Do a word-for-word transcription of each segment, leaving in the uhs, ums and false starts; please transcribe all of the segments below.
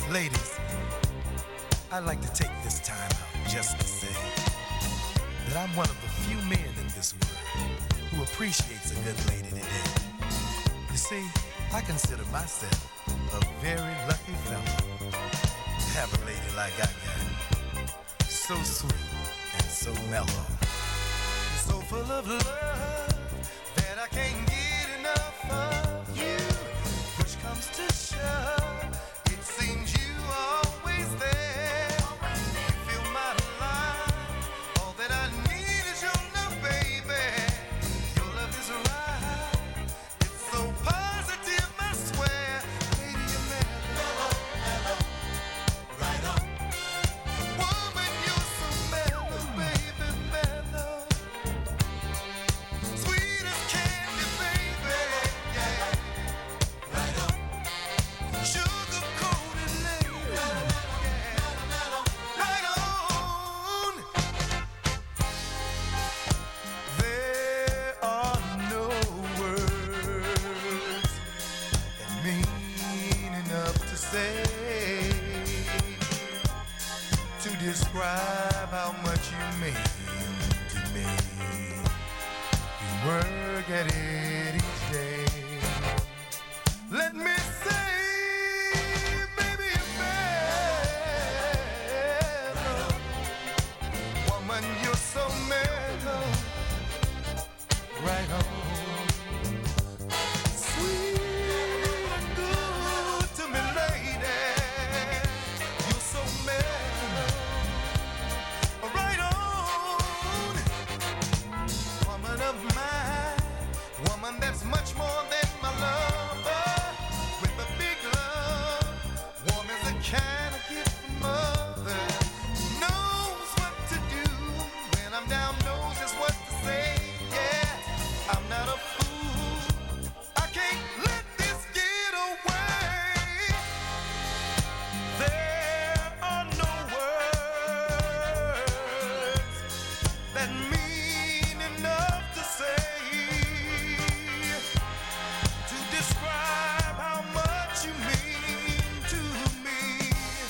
Ladies, I'd like to take this time out just to say that I'm one of the few men in this world who appreciates a good lady today. You see, I consider myself a very lucky fellow to have a lady like I got. So sweet and so mellow. So full of love that I can't get enough of you. Push comes to shove, it seems you always there. You feel my life, all that I need is your love, baby. Your love is right, it's so positive, I swear. Lady, you're mellow, mellow, right on. Woman, you're so mellow, baby, mellow. Sweet as candy, baby, yeah. Right on. Sugar coated lady, yeah. Right on. There are no words that mean enough to say to describe how much you mean to me. You work at it each day. Let me say, baby, you're mellow. Woman, you're so mellow. Right on. Sweet and good to me, lady. You're so mellow. Right on. Woman of mine, woman that's much more than my lover. With a big love, warm as a kind of gift from mother. Knows what to do when I'm down, knows just what to say. Yeah, I'm not a fool. I can't let this get away. There are no words that mean enough to say to describe how much you mean to me.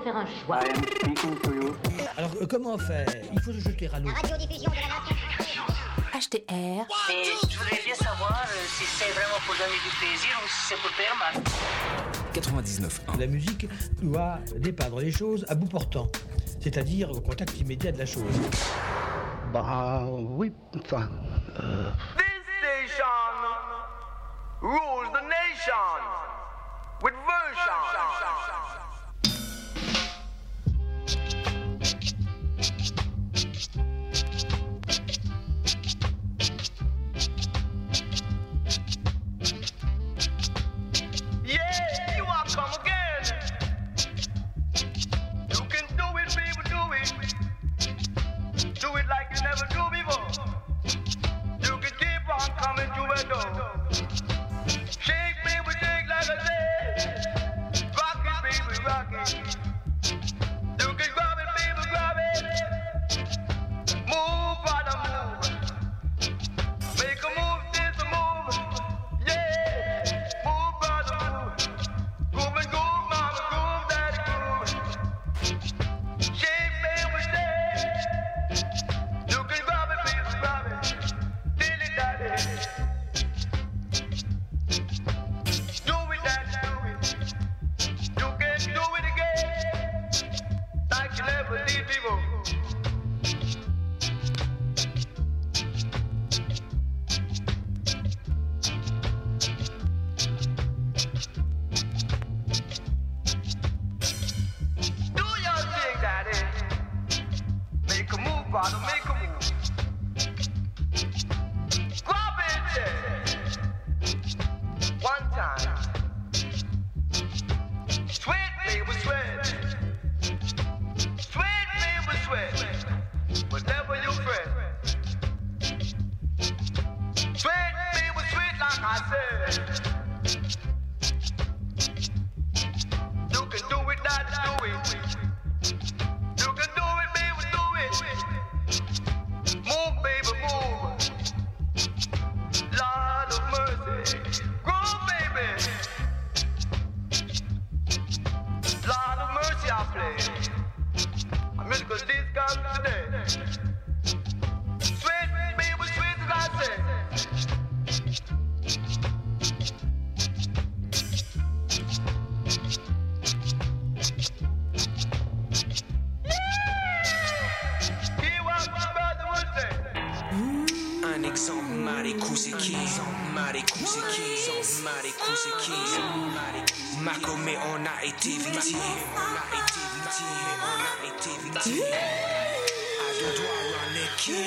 faire un choix. Alors, euh, comment faire? Il faut se jeter à l'eau. La radiodiffusion de la nation. H T R. Mais je voudrais bien savoir euh, si c'est vraiment pour donner du plaisir ou si c'est pour faire mal. quatre-vingt-dix-neuf un. La musique doit dépeindre les choses à bout portant, c'est-à-dire au contact immédiat de la chose. Bah oui, enfin... Euh... This station rules the nation with version. Yeah, you are come again. You can do it, people, do it. Do it like you never do before. You can keep on coming to my door. Shake, baby, shake like I said. Rock it, baby, rock it. You can grab it, baby, grab it. Move, brother, move. Make a move, this a move. Yeah, move, brother, move. Groove and groove, mama, groove, daddy, groove. Shake, baby, shake. You can grab it, baby, grab it. Dilly daddy. Do it, daddy, do it. You can do it again. Like you never did before. Do your thing, daddy. Make a move, brother, make a move. Grab it, yeah. One time. Sweat, baby, sweat. Sweat, baby, sweat. Whatever you fret. Sweat, baby, sweat, like I said. You can do it, daddy, do it. You can do it, baby, do it. Move, baby, move. Lord of mercy. Groove, baby. Lord of mercy, I play. A musical disco today. Sweet, baby, sweet, as I say. Hear what my brother would say. Un exemple, Marikou c'est qui? Marikou c'est qui? Marikou c'est qui? Macomé, on a été victime. On a été victime. On a été victime. I don't wanna run it, kid.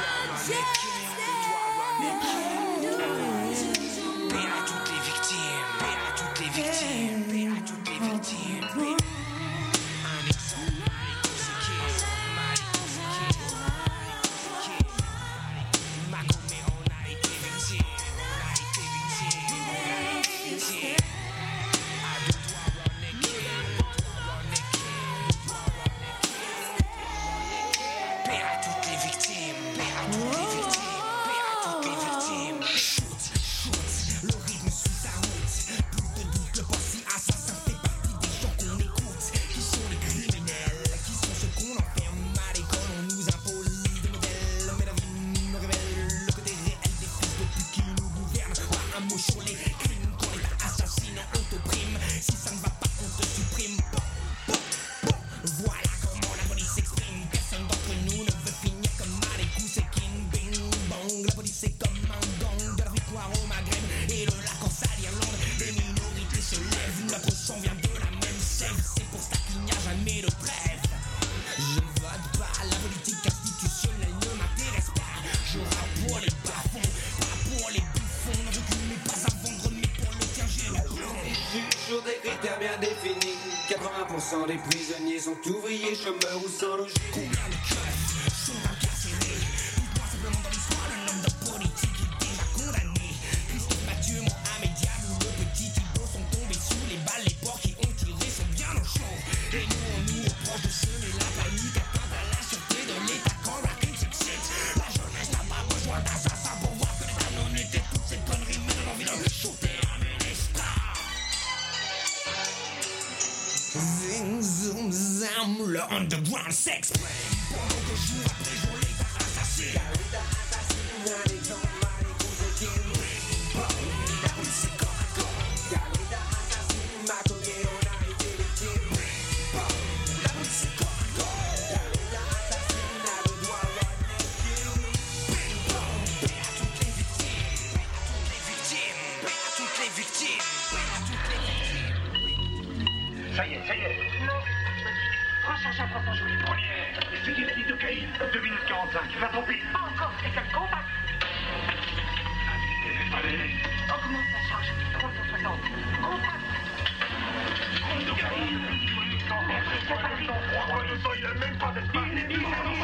I don't wanna run it, kid. Paix à toutes les victimes. Paix à toutes les victimes. Paix à toutes les victimes. Un exemple, Marikou c'est qui? Marikou c'est qui? Macomé, on a été victime. On a été victime. On a été victime. I don't wanna run it, kid. Run it, kid. Run it, kid. Paix à toutes les victimes. Paix à toutes les victimes. Paix à toutes les victimes. Shoot, shoot. Le rythme suit sa route. Plus de doute, le passé assassin fait partie des gens qu'on écoute. Qui sont les criminels? Qui sont ceux qu'on enferme à l'école? On nous impose des modèles. Mais la vie nous révèle le côté réel des fils de pute qui nous gouvernent. Pas un mot sur les crimes. Quand l'État assassine, on t'opprime. Si ça ne va pas, on te supprime. Bon, bon, bon. Voilà comment la police s'exprime. Personne d'entre nous ne veut finir comme Marikou c'est King. Bing, bang. La police c'est comme un gang. De la victoire au Maghreb et de la Corse à l'Irlande. Les minorités se lèvent. Notre sang vient de la même sève. C'est pour ça qu'il n'y a jamais de trêve. Je vote pas, la politique institutionnelle ne m'intéresse pas. Je rappe pour les bas-fonds, pas pour les bouffons. Ne reculez pas à vendre, mais pour le tien j'ai le plomb. Sur des critères bien définis, quatre-vingts pour cent des prisonniers sont ouvriers, chômeurs ou sans logis. Combien de keufs sont incarcérés? Dites-moi simplement dans l'histoire d'un homme de politique qui est déjà condamné. Christophe Mathieu, Mohamed Diallo, le petit Thibault sont tombés sous les balles. Les porcs qui ont tiré sont bien au chaud. Et nous on nous reproche de semer la panique atteinte à la sûreté de l'État quand la crise s'excite. La jeunesse n'a pas besoin d'assassins pour voir que l'État non était toutes ces conneries. Mais on a envie de shooter un ministre. Zing, zoom, underground sex play. Pendant que jour après jour l'État assassine. Car l'État assassine à des gens mal et cause qui la police c'est corps à corps. Car l'État assassine m'a cogné, on a été victime. La police c'est corps à corps. Car l'État assassine a le droit à leur kill. Paix à toutes les victimes. Paix à toutes les victimes. Paix à toutes les victimes. Ça y est, ça y est. Non. Recharge à trois cents jouets. Première. C'est qui la liste de Caïn? deux minutes quarante-cinq. Va tant pis. Pas encore, c'est quel contact? Allez. Augmente la charge. trois cent soixante. Contact. Compte de Caïn. Il a même pas d'espace.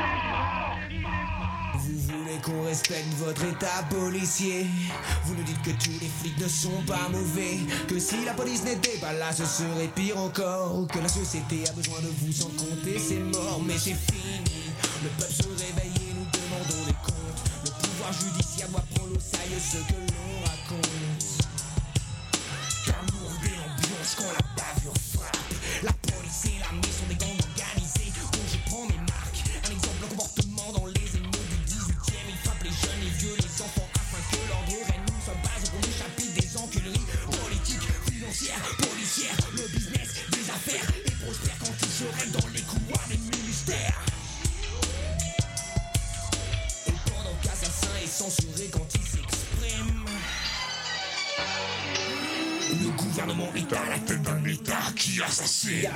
Vous voulez qu'on respecte votre état policier. Vous nous dites que tous les flics ne sont pas mauvais. Que si la police n'était pas là, ce serait pire encore. Que la société a besoin de vous sans compter ses morts. Mais c'est fini, le peuple se réveille et nous demandons des comptes. Le pouvoir judiciaire doit prendre au sérieux ce que l'on raconte. Car lourde et l'ambiance quand la bavure frappe. La police et l'armée sont des gangs organisés dont je prends mes marques. Un exemple de comportement dans les émeutes du dix-huitième. Ils frappent les jeunes, les vieux, les enfants afin que l'ordre règne. Nous sommes pas pour l'échapper des enculeries politiques, financières, policières. Le business, des affaires et prospère quand ils se règlent dans les couloirs des ministères. Et pendant qu'assassin est censuré quand il s'exprime, le gouvernement est à la tête d'un État qui assassine.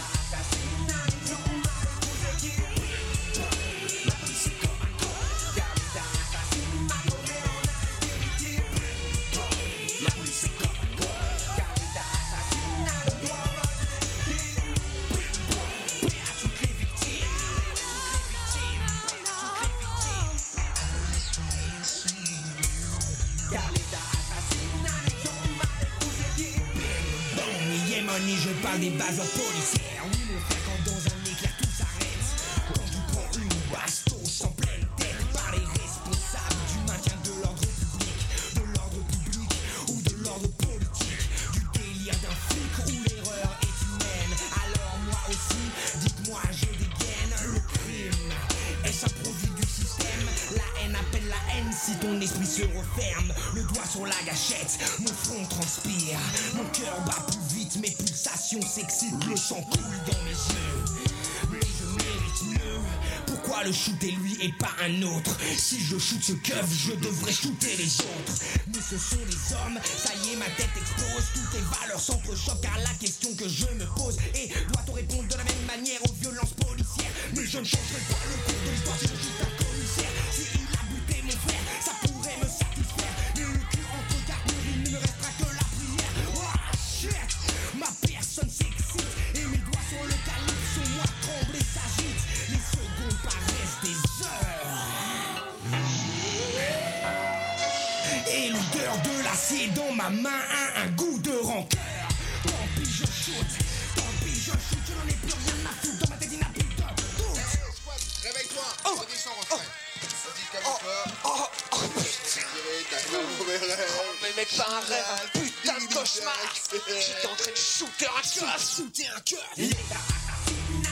Je parle des bavures policières. Oui mon frère, quand dans un éclair tout s'arrête. Quand tu prends une bastos en pleine tête par les responsables du maintien de l'ordre public. De l'ordre public ou de l'ordre politique. Du délire d'un flic où l'erreur est humaine. Alors moi aussi, dites-moi je dégaine. Le crime, est-ce un produit du système? La haine appelle la haine si ton esprit se referme. Le doigt sur la gâchette, mon front transpire. Mon cœur bat plus vite, mes pulsations s'excitent, le sang coule dans mes yeux. Mais je mérite mieux. Pourquoi le shooter lui et pas un autre? Si je shoot ce keuf, je devrais shooter les autres. Mais ce sont les hommes, ça y est ma tête explose. Toutes les valeurs s'entrechoquent car la question que je me pose est: doit-on répondre de la même manière aux violences policières? Mais je ne changerai pas le cours de l'histoire si je shoot un commissaire. Si il a buté mon frère, ça pourrait me satisfaire. Mais le cul entre quatre murs, il ne me restera que la prière. Oh shit, ma personne s'excite et mes doigts sur le calibre sur moi tremblent et s'agitent. Les secondes paraissent des heures. Et l'odeur de l'acier dans ma main a un goût de rancœur. Tant pis je shoot, tant pis je shoot, je n'en ai plus rien à foutre. Dans ma tête il n'a plus de doute. Réveille-toi, Oh, redescends, oh, refrain. Vas-y, calme-toi. oh, oh, oh, putain. T'as fait un mauvais rêve. Mais mec, pas un rêve, un putain de cauchemar. J'étais en train de shooter un cœur, shooter un cœur. L'État assassine,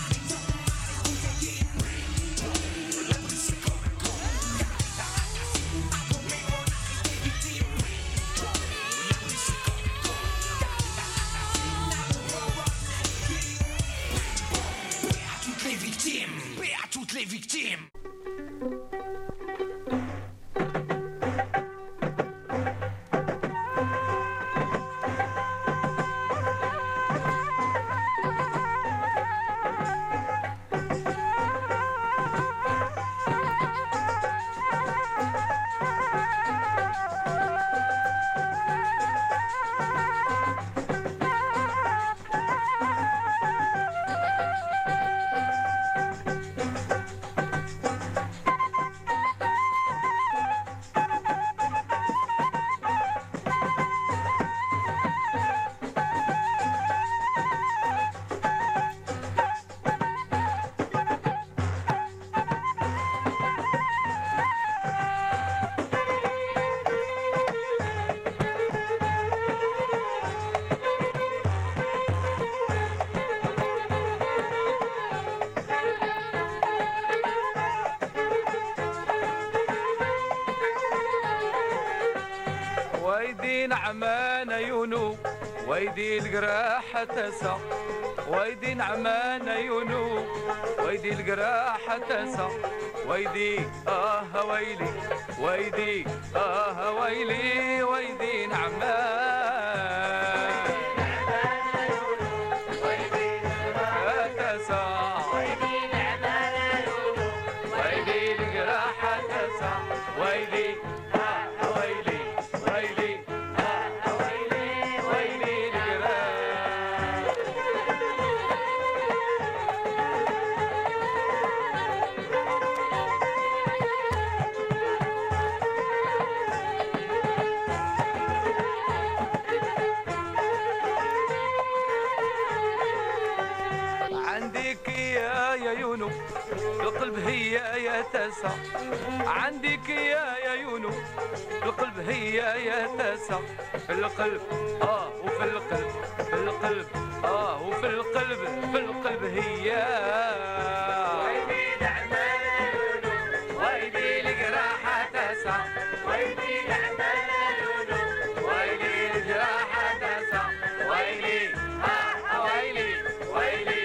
la police c'est comme un con. L'État assassine, a commis, on a été victime. La police c'est comme un con. L'État assassine, a commis, paix à toutes les victimes, paix à toutes les victimes. ويدي نعمان يونو ويدي القراحة تسع ويدي نعمان يونو ويدي القراحة تسع ويدي آه ويلي ويدي آه ويلي ويدي نعمان ويدي تسع ويدي نعمان يونو ويدي القراحة تسع ويدي القلب هي يا تسع عندك يا يا يونو القلب هي يا تسع في القلب اه وفي القلب في القلب اه وفي القلب في القلب هي ويدي نعمان يونو ويدي الجراحة تسع ويدي نعمان يونو ويدي الجراحة تسع ويلي اه ويلي ويلي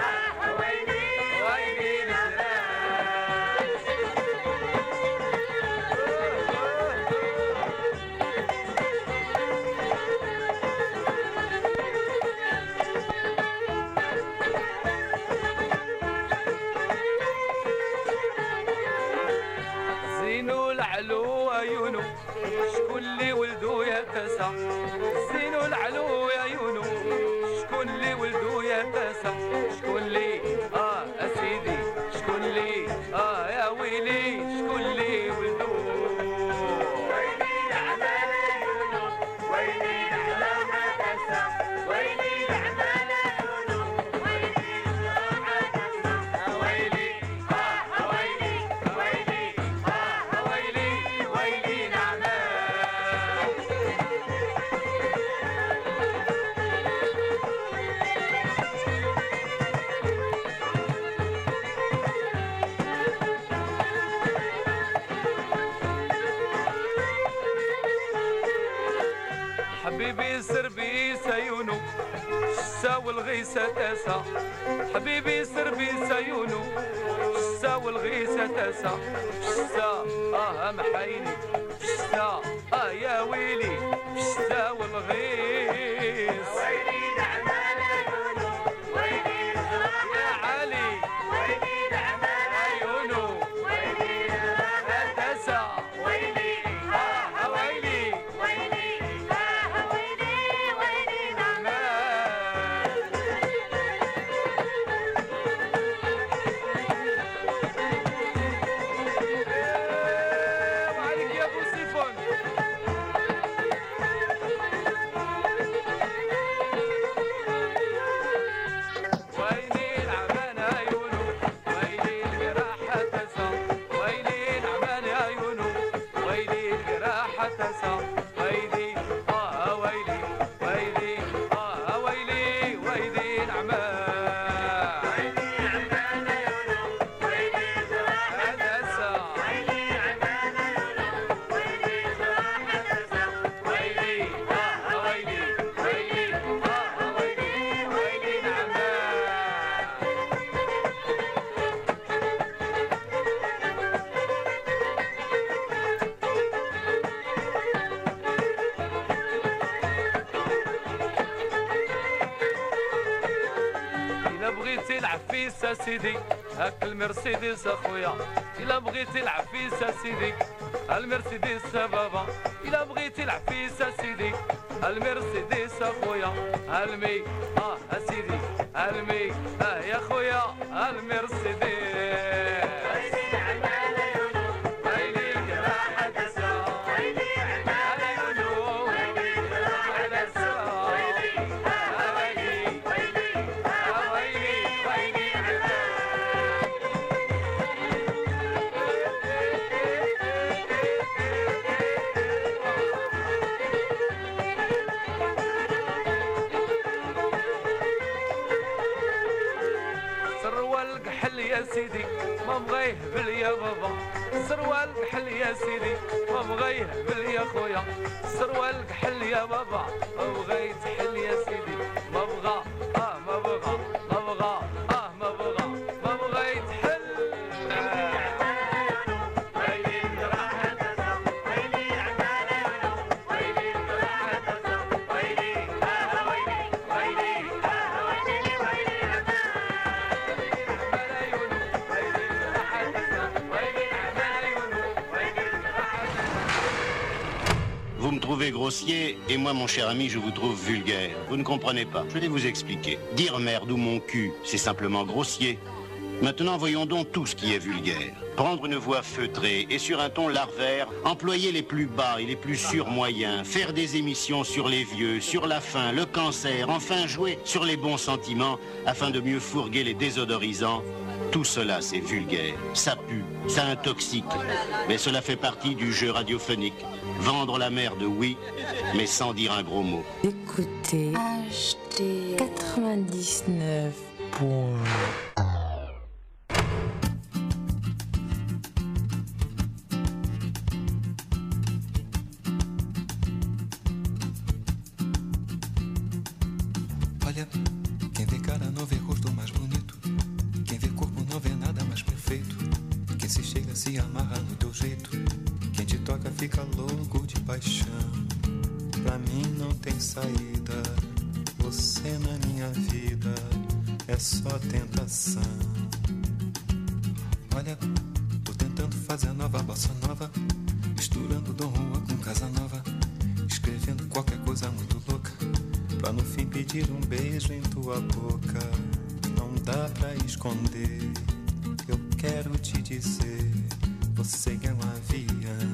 شكون اللي ولدو يا تسع زينو العلو يا يونو شكون اللي ولدو يا تسع شكون اللي اه اسيدي شكون اللي اه يا ويلي شكون اللي ولدو ويلي نعمان يونو ويلي نعمان تسع ويلي نعمان يونو ويلي نعمان تسع ويلي اه ويلي ويلي اه ويلي ويلي حبيبي سربي سيونو ساوي الغيسة تسع حبيبي سربي سيونو ساوي الغيسة تسع شتا اه محايلي شتا اه يا ويلي ساوي الغيس ويلي نعمان يونو ويلي يا علي ويلي نعمان يونو ويلي تسع ويلي اه ويلي ويلي العفيسة سيدي هاك المرسيدس اخويا الا بغيتي العفيسة سيدي المرسيدس بابا الا بغيتي العفيسة سيدي المرسيدس اخويا المي اه سيدي المي اه يا خويا المرسيدس يا سيدي ما بغيه بل يا بابا سروال كحل يا سيدي ما بغيه بل يا خويا سروال كحل الطبع ما بغى يتحل يا سيدي ما بغى اه ما بغى ما بغى اه ما بغى ما بغى يتحل Vous me trouvez grossier, et moi, mon cher ami, je vous trouve vulgaire. Vous ne comprenez pas. Je vais vous expliquer. Dire merde ou mon cul, c'est simplement grossier. Maintenant, voyons donc tout ce qui est vulgaire. Prendre une voix feutrée et sur un ton larvaire, employer les plus bas et les plus surmoyens, faire des émissions sur les vieux, sur la faim, le cancer, enfin jouer sur les bons sentiments afin de mieux fourguer les désodorisants. Tout cela, c'est vulgaire. Ça pue, ça intoxique. Mais cela fait partie du jeu radiophonique. Vendre la merde, oui, mais sans dire un gros mot. Écoutez H T quatre-vingt-dix-neuf point un. Olha, quem vê cara não vê rosto mais bonito. Quem vê corpo não vê nada mais perfeito. Quem se chega se amarra no teu jeito. Quem te toca fica louco de paixão. Pra mim não tem saída. Você na minha vida é só tentação. Olha, tô tentando fazer a nova bossa nova, misturando Dom Juan com Casa Nova, escrevendo qualquer coisa muito louca, pra no fim pedir um beijo em tua boca. Não dá pra esconder, eu quero te dizer, você é um avião.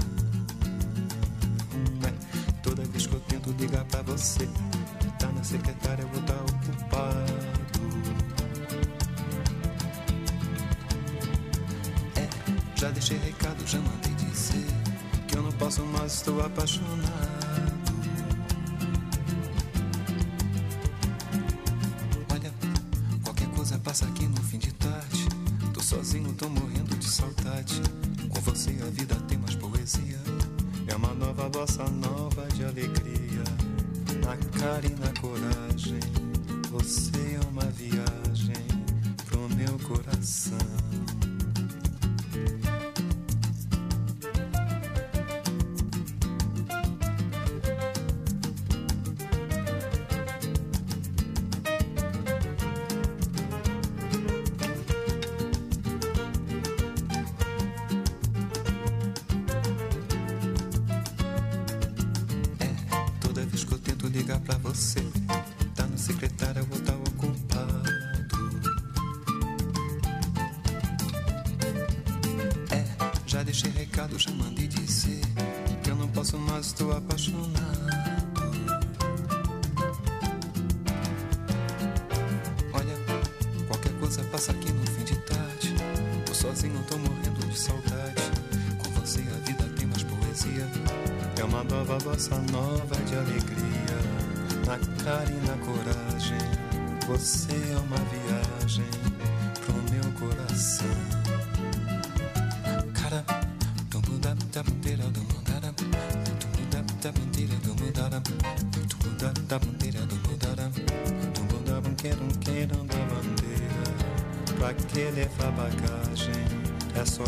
É, toda vez que eu tento ligar pra você, tá na secretária, eu vou estar ocupado. É, já deixei recado, já mandei dizer que eu não posso mais, estou apaixonado. Passa aqui no fim de tarde, tô sozinho, tô morrendo de saudade. Com você a vida tem mais poesia, é uma nova bossa nova de alegria. Na cara e na coragem, você é uma viagem pro meu coração. Já mandei dizer que eu não posso mais, estou apaixonado. Olha, qualquer coisa passa aqui no fim de tarde. Tô sozinho, tô morrendo de saudade. Com você a vida tem mais poesia, é uma nova bossa nova de alegria. Na cara e na coragem, você é uma viagem pro meu coração. Cara, da bandeira do mudara, da bandeira do mudara, da bandeira do mudara, do mudara, quero, quero da bandeira. Pra que levar bagagem? É só